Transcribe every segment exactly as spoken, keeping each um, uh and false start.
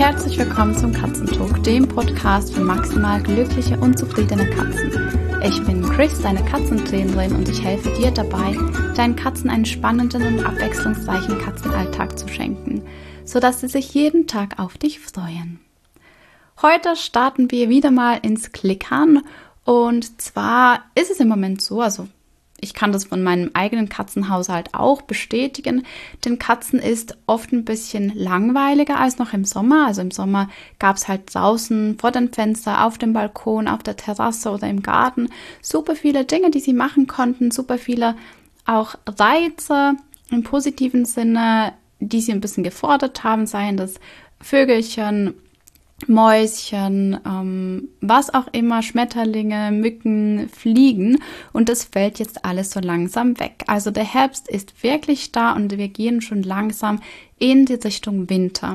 Herzlich willkommen zum Katzentalk, dem Podcast für maximal glückliche und zufriedene Katzen. Ich bin Chris, deine Katzentrainerin, und ich helfe dir dabei, deinen Katzen einen spannenden und abwechslungsreichen Katzenalltag zu schenken, sodass sie sich jeden Tag auf dich freuen. Heute starten wir wieder mal ins Klickern, und zwar ist es im Moment so, also ich kann das von meinem eigenen Katzenhaushalt auch bestätigen. Den Katzen ist oft ein bisschen langweiliger als noch im Sommer. Also im Sommer gab es halt draußen vor dem Fenster, auf dem Balkon, auf der Terrasse oder im Garten super viele Dinge, die sie machen konnten. Super viele auch Reize im positiven Sinne, die sie ein bisschen gefordert haben, seien das Vögelchen, Mäuschen, ähm, was auch immer, Schmetterlinge, Mücken, Fliegen, und das fällt jetzt alles so langsam weg. Also der Herbst ist wirklich da und wir gehen schon langsam in die Richtung Winter.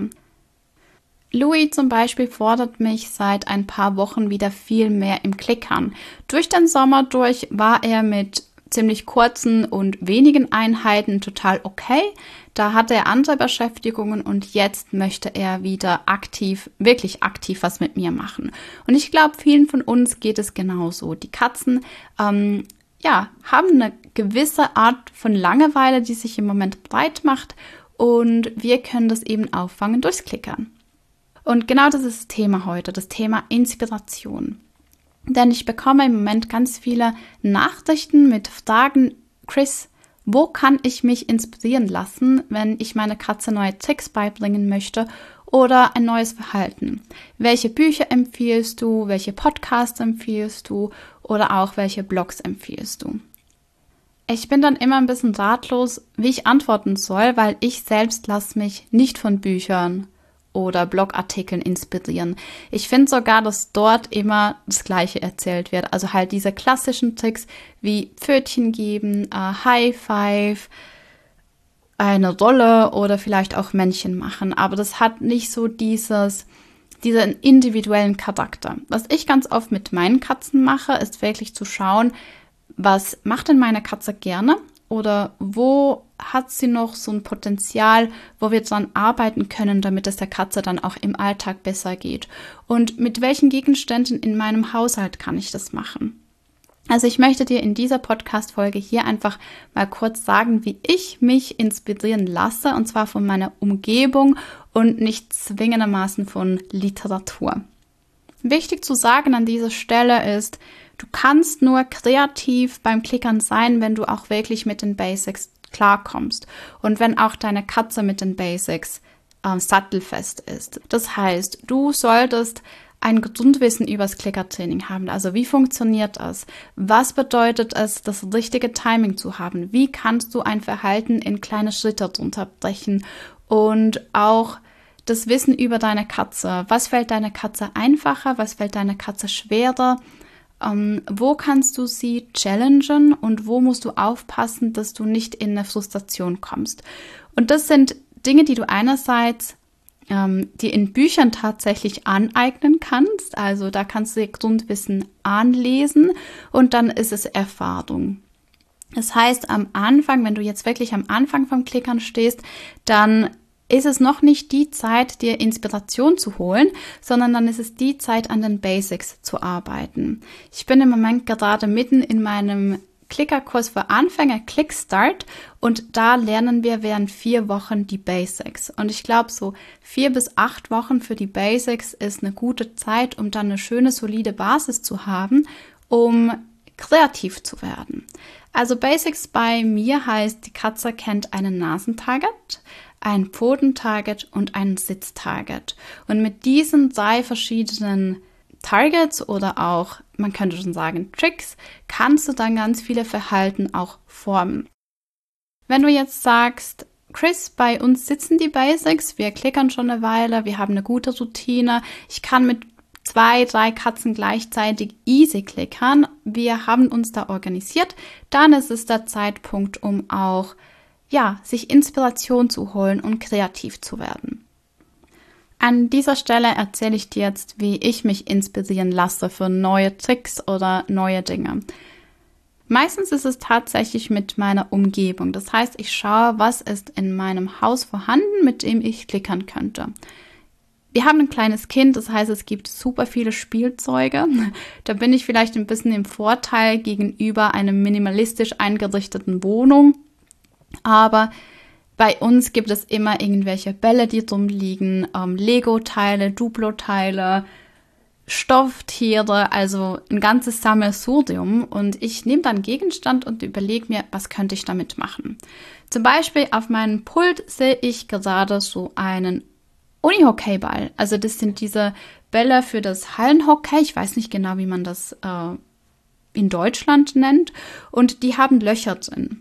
Louis zum Beispiel fordert mich seit ein paar Wochen wieder viel mehr im Klickern. Durch den Sommer durch war er mit ziemlich kurzen und wenigen Einheiten total okay. Da hatte er andere Beschäftigungen und jetzt möchte er wieder aktiv, wirklich aktiv was mit mir machen. Und ich glaube, vielen von uns geht es genauso. Die Katzen, ähm, ja, haben eine gewisse Art von Langeweile, die sich im Moment breit macht, und wir können das eben auffangen durchs Klickern. Und genau das ist das Thema heute, das Thema Inspiration. Denn ich bekomme im Moment ganz viele Nachrichten mit Fragen: Chris, wo kann ich mich inspirieren lassen, wenn ich meiner Katze neue Tricks beibringen möchte oder ein neues Verhalten? Welche Bücher empfiehlst du? Welche Podcasts empfiehlst du? Oder auch welche Blogs empfiehlst du? Ich bin dann immer ein bisschen ratlos, wie ich antworten soll, weil ich selbst lasse mich nicht von Büchern oder Blogartikeln inspirieren. Ich finde sogar, dass dort immer das Gleiche erzählt wird. Also halt diese klassischen Tricks wie Pfötchen geben, äh, High Five, eine Rolle oder vielleicht auch Männchen machen. Aber das hat nicht so dieses, diesen individuellen Charakter. Was ich ganz oft mit meinen Katzen mache, ist wirklich zu schauen, was macht denn meine Katze gerne? Oder wo hat sie noch so ein Potenzial, wo wir dran arbeiten können, damit es der Katze dann auch im Alltag besser geht? Und mit welchen Gegenständen in meinem Haushalt kann ich das machen? Also ich möchte dir in dieser Podcast-Folge hier einfach mal kurz sagen, wie ich mich inspirieren lasse, und zwar von meiner Umgebung und nicht zwingendermaßen von Literatur. Wichtig zu sagen an dieser Stelle ist, du kannst nur kreativ beim Klickern sein, wenn du auch wirklich mit den Basics klarkommst und wenn auch deine Katze mit den Basics äh, sattelfest ist. Das heißt, du solltest ein Grundwissen über das Klickertraining haben. Also wie funktioniert das? Was bedeutet es, das richtige Timing zu haben? Wie kannst du ein Verhalten in kleine Schritte runterbrechen? Und auch das Wissen über deine Katze. Was fällt deiner Katze einfacher? Was fällt deiner Katze schwerer? Ähm, wo kannst du sie challengen und wo musst du aufpassen, dass du nicht in eine Frustration kommst? Und das sind Dinge, die du einerseits ähm, dir in Büchern tatsächlich aneignen kannst. Also da kannst du dir Grundwissen anlesen und dann ist es Erfahrung. Das heißt, am Anfang, wenn du jetzt wirklich am Anfang vom Klickern stehst, dann ist es noch nicht die Zeit, dir Inspiration zu holen, sondern dann ist es die Zeit, an den Basics zu arbeiten. Ich bin im Moment gerade mitten in meinem Klickerkurs für Anfänger, Clickstart, und da lernen wir während vier Wochen die Basics. Und ich glaube, so vier bis acht Wochen für die Basics ist eine gute Zeit, um dann eine schöne, solide Basis zu haben, um kreativ zu werden. Also Basics bei mir heißt, die Katze kennt einen Nasentarget, ein Pfotentarget und ein Sitztarget. Und mit diesen drei verschiedenen Targets oder auch, man könnte schon sagen, Tricks, kannst du dann ganz viele Verhalten auch formen. Wenn du jetzt sagst, Chris, bei uns sitzen die Basics, wir klickern schon eine Weile, wir haben eine gute Routine, ich kann mit zwei, drei Katzen gleichzeitig easy klickern, wir haben uns da organisiert, dann ist es der Zeitpunkt, um auch ja, sich Inspiration zu holen und kreativ zu werden. An dieser Stelle erzähle ich dir jetzt, wie ich mich inspirieren lasse für neue Tricks oder neue Dinge. Meistens ist es tatsächlich mit meiner Umgebung. Das heißt, ich schaue, was ist in meinem Haus vorhanden, mit dem ich klickern könnte. Wir haben ein kleines Kind, das heißt, es gibt super viele Spielzeuge. Da bin ich vielleicht ein bisschen im Vorteil gegenüber einer minimalistisch eingerichteten Wohnung. Aber bei uns gibt es immer irgendwelche Bälle, die rumliegen, ähm, Lego-Teile, Duplo-Teile, Stofftiere, also ein ganzes Sammelsurium. Und ich nehme dann Gegenstand und überlege mir, was könnte ich damit machen. Zum Beispiel auf meinem Pult sehe ich gerade so einen Unihockeyball. Also das sind diese Bälle für das Hallenhockey. Ich weiß nicht genau, wie man das äh, in Deutschland nennt. Und die haben Löcher drin.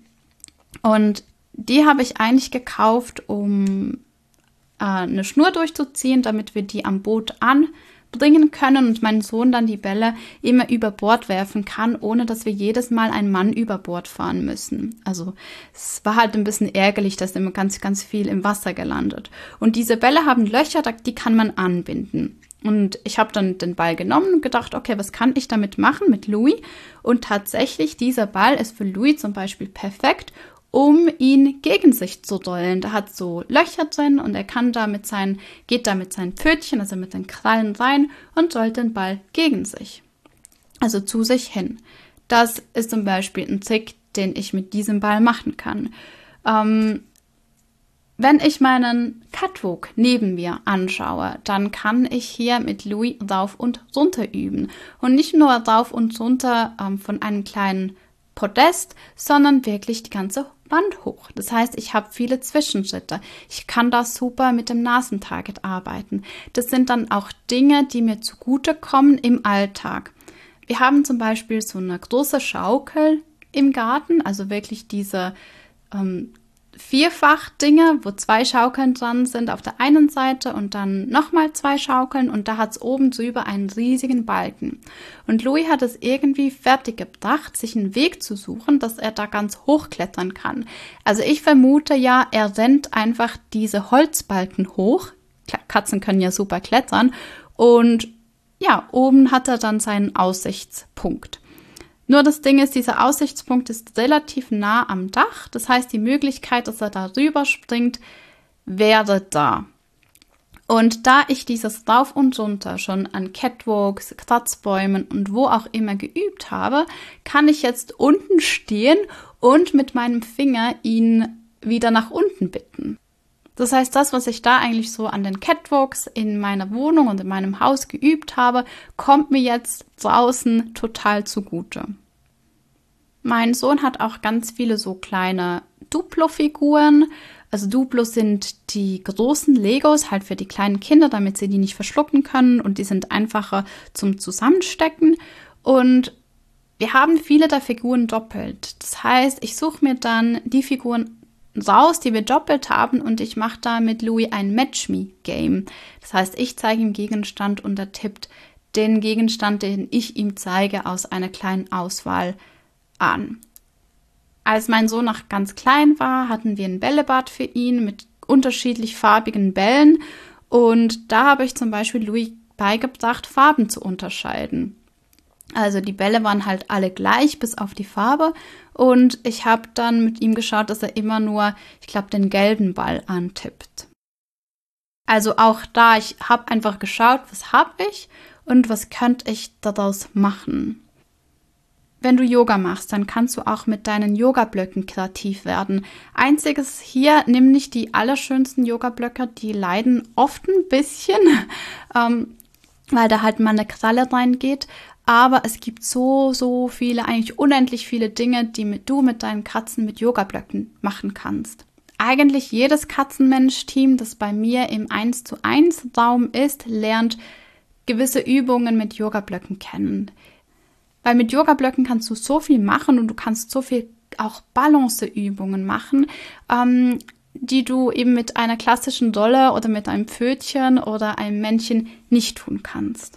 Und die habe ich eigentlich gekauft, um äh, eine Schnur durchzuziehen, damit wir die am Boot anbringen können und mein Sohn dann die Bälle immer über Bord werfen kann, ohne dass wir jedes Mal einen Mann über Bord fahren müssen. Also es war halt ein bisschen ärgerlich, dass immer ganz, ganz viel im Wasser gelandet. Und diese Bälle haben Löcher, die kann man anbinden. Und ich habe dann den Ball genommen und gedacht, okay, was kann ich damit machen mit Louis? Und tatsächlich, dieser Ball ist für Louis zum Beispiel perfekt, um ihn gegen sich zu rollen. Da hat so Löcher drin und er kann da mit seinen, geht da mit seinen Pfötchen, also mit den Krallen rein und rollt den Ball gegen sich. Also zu sich hin. Das ist zum Beispiel ein Trick, den ich mit diesem Ball machen kann. Ähm, wenn ich meinen Catwalk neben mir anschaue, dann kann ich hier mit Louis rauf und runter üben. Und nicht nur rauf und runter ähm, von einem kleinen Podest, sondern wirklich die ganze Wand hoch. Das heißt, ich habe viele Zwischenschritte. Ich kann da super mit dem Nasentarget arbeiten. Das sind dann auch Dinge, die mir zugutekommen im Alltag. Wir haben zum Beispiel so eine große Schaukel im Garten, also wirklich diese ähm, Vierfach-Dinge, wo zwei Schaukeln dran sind auf der einen Seite und dann nochmal zwei Schaukeln und da hat es oben drüber einen riesigen Balken. Und Louis hat es irgendwie fertig gebracht, sich einen Weg zu suchen, dass er da ganz hochklettern kann. Also ich vermute ja, er rennt einfach diese Holzbalken hoch. Katzen können ja super klettern und ja, oben hat er dann seinen Aussichtspunkt. Nur das Ding ist, dieser Aussichtspunkt ist relativ nah am Dach. Das heißt, die Möglichkeit, dass er da rüber springt, wäre da. Und da ich dieses Rauf und Runter schon an Catwalks, Kratzbäumen und wo auch immer geübt habe, kann ich jetzt unten stehen und mit meinem Finger ihn wieder nach unten bitten. Das heißt, das, was ich da eigentlich so an den Catwalks in meiner Wohnung und in meinem Haus geübt habe, kommt mir jetzt draußen total zugute. Mein Sohn hat auch ganz viele so kleine Duplo-Figuren. Also Duplo sind die großen Legos, halt für die kleinen Kinder, damit sie die nicht verschlucken können. Und die sind einfacher zum Zusammenstecken. Und wir haben viele der Figuren doppelt. Das heißt, ich suche mir dann die Figuren raus, die wir doppelt haben und ich mache da mit Louis ein Match-Me-Game. Das heißt, ich zeige ihm Gegenstand und er tippt den Gegenstand, den ich ihm zeige, aus einer kleinen Auswahl an. Als mein Sohn noch ganz klein war, hatten wir ein Bällebad für ihn mit unterschiedlich farbigen Bällen und da habe ich zum Beispiel Louis beigebracht, Farben zu unterscheiden. Also die Bälle waren halt alle gleich, bis auf die Farbe. Und ich habe dann mit ihm geschaut, dass er immer nur, ich glaube, den gelben Ball antippt. Also auch da, ich habe einfach geschaut, was habe ich und was könnte ich daraus machen. Wenn du Yoga machst, dann kannst du auch mit deinen Yoga-Blöcken kreativ werden. Einziges hier, nimm nicht die allerschönsten Yoga-Blöcke, die leiden oft ein bisschen, ähm, weil da halt mal eine Kralle reingeht. Aber es gibt so, so viele, eigentlich unendlich viele Dinge, die mit, du mit deinen Katzen mit Yoga-Blöcken machen kannst. Eigentlich jedes Katzenmensch-Team, das bei mir im eins zu eins Raum ist, lernt gewisse Übungen mit Yoga-Blöcken kennen. Weil mit Yoga-Blöcken kannst du so viel machen und du kannst so viel auch Balanceübungen machen, ähm, die du eben mit einer klassischen Dolle oder mit einem Pfötchen oder einem Männchen nicht tun kannst.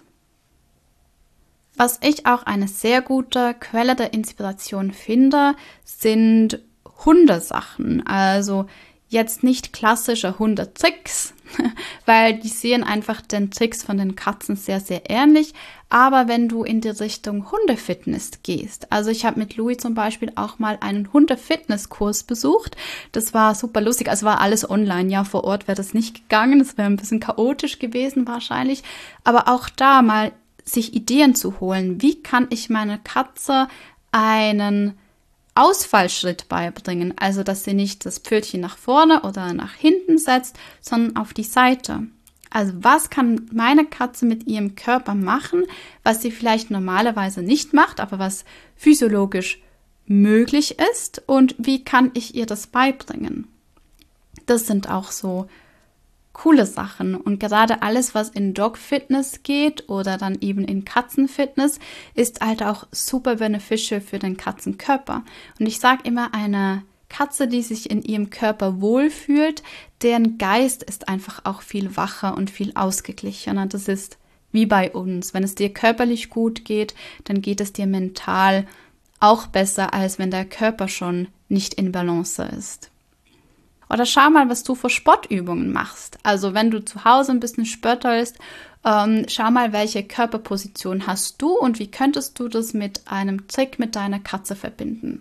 Was ich auch eine sehr gute Quelle der Inspiration finde, sind Hundesachen. Also jetzt nicht klassische Hundetricks, weil die sehen einfach den Tricks von den Katzen sehr, sehr ähnlich. Aber wenn du in die Richtung Hundefitness gehst, also ich habe mit Louis zum Beispiel auch mal einen Hunde-Fitness-Kurs besucht. Das war super lustig, also war alles online, ja, vor Ort wäre das nicht gegangen, das wäre ein bisschen chaotisch gewesen wahrscheinlich. Aber auch da mal sich Ideen zu holen, wie kann ich meiner Katze einen Ausfallschritt beibringen, also dass sie nicht das Pfötchen nach vorne oder nach hinten setzt, sondern auf die Seite. Also was kann meine Katze mit ihrem Körper machen, was sie vielleicht normalerweise nicht macht, aber was physiologisch möglich ist, und wie kann ich ihr das beibringen? Das sind auch so coole Sachen, und gerade alles, was in Dog-Fitness geht oder dann eben in Katzenfitness, ist halt auch super beneficial für den Katzenkörper. Und ich sage immer, eine Katze, die sich in ihrem Körper wohlfühlt, deren Geist ist einfach auch viel wacher und viel ausgeglichener. Das ist wie bei uns. Wenn es dir körperlich gut geht, dann geht es dir mental auch besser, als wenn der Körper schon nicht in Balance ist. Oder schau mal, was du für Sportübungen machst. Also wenn du zu Hause ein bisschen spörtelst, ähm, schau mal, welche Körperposition hast du und wie könntest du das mit einem Trick mit deiner Katze verbinden.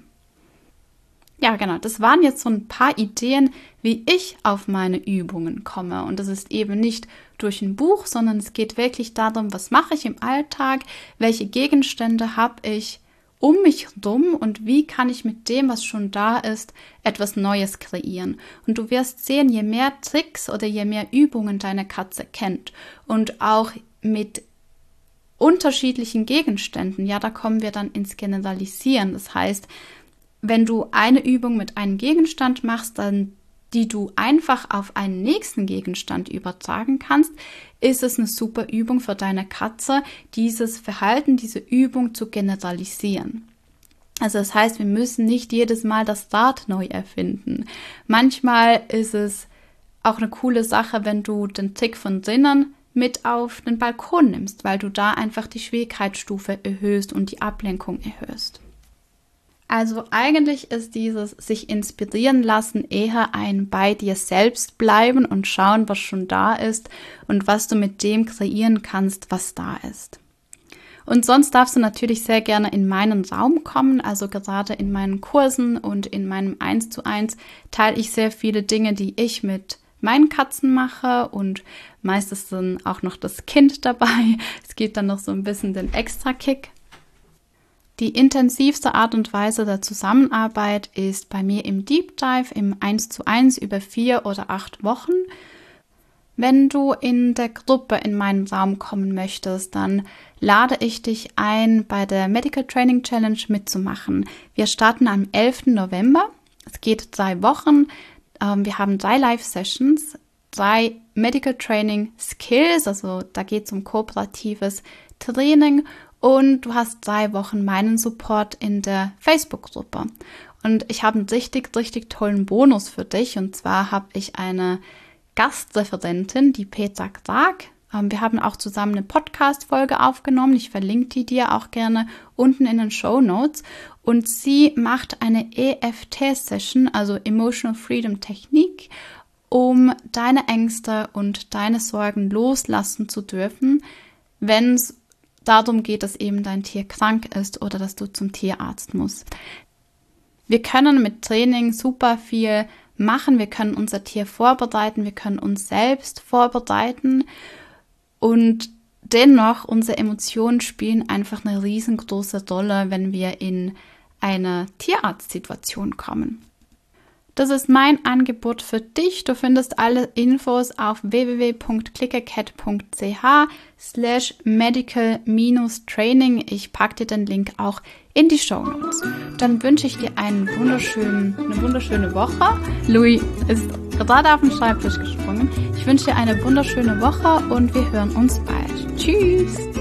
Ja, genau, das waren jetzt so ein paar Ideen, wie ich auf meine Übungen komme. Und das ist eben nicht durch ein Buch, sondern es geht wirklich darum, was mache ich im Alltag, welche Gegenstände habe ich um mich herum und wie kann ich mit dem, was schon da ist, etwas Neues kreieren. Und du wirst sehen, je mehr Tricks oder je mehr Übungen deine Katze kennt und auch mit unterschiedlichen Gegenständen, ja, da kommen wir dann ins Generalisieren. Das heißt, wenn du eine Übung mit einem Gegenstand machst, dann die du einfach auf einen nächsten Gegenstand übertragen kannst, ist es eine super Übung für deine Katze, dieses Verhalten, diese Übung zu generalisieren. Also das heißt, wir müssen nicht jedes Mal das Rad neu erfinden. Manchmal ist es auch eine coole Sache, wenn du den Trick von drinnen mit auf den Balkon nimmst, weil du da einfach die Schwierigkeitsstufe erhöhst und die Ablenkung erhöhst. Also eigentlich ist dieses sich inspirieren lassen eher ein bei dir selbst bleiben und schauen, was schon da ist und was du mit dem kreieren kannst, was da ist. Und sonst darfst du natürlich sehr gerne in meinen Raum kommen, also gerade in meinen Kursen und in meinem eins zu eins teile ich sehr viele Dinge, die ich mit meinen Katzen mache, und meistens ist dann auch noch das Kind dabei. Es gibt dann noch so ein bisschen den Extra-Kick. Die intensivste Art und Weise der Zusammenarbeit ist bei mir im Deep Dive im eins zu eins über vier oder acht Wochen. Wenn du in der Gruppe in meinen Raum kommen möchtest, dann lade ich dich ein, bei der Medical Training Challenge mitzumachen. Wir starten am elften November. Es geht drei Wochen. Wir haben drei Live-Sessions, drei Medical Training Skills, also da geht es um kooperatives Training. Und du hast drei Wochen meinen Support in der Facebook-Gruppe. Und ich habe einen richtig, richtig tollen Bonus für dich. Und zwar habe ich eine Gastreferentin, die Petra Krag. Wir haben auch zusammen eine Podcast-Folge aufgenommen. Ich verlinke die dir auch gerne unten in den Shownotes. Und sie macht eine E F T-Session, also Emotional Freedom Technik, um deine Ängste und deine Sorgen loslassen zu dürfen, wenn es darum geht, dass eben dein Tier krank ist oder dass du zum Tierarzt musst. Wir können mit Training super viel machen. Wir können unser Tier vorbereiten, wir können uns selbst vorbereiten, und dennoch unsere Emotionen spielen einfach eine riesengroße Rolle, wenn wir in eine Tierarztsituation kommen. Das ist mein Angebot für dich. Du findest alle Infos auf w w w punkt clickercat punkt c h slash medical training. Ich packe dir den Link auch in die Shownotes. Dann wünsche ich dir einen wunderschönen, eine wunderschöne Woche. Louis ist gerade auf den Schreibtisch gesprungen. Ich wünsche dir eine wunderschöne Woche und wir hören uns bald. Tschüss!